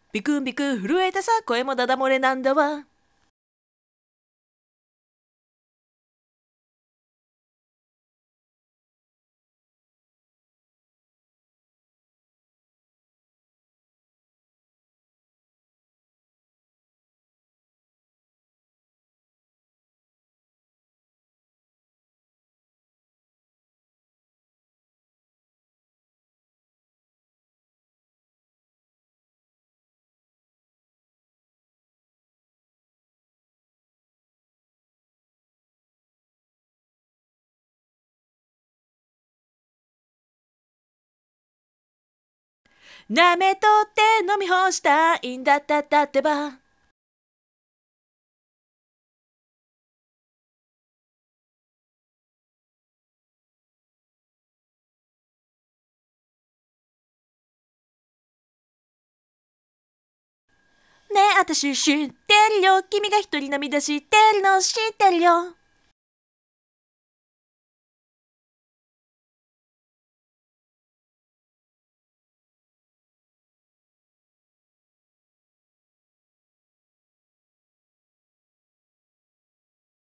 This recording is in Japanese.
ビクンビクン震えてさ、声もダダ漏れなんだわ。舐めとって飲み干したいんだったったってば。ねえ、あたし知ってるよ。君が一人涙してるの知ってるよ。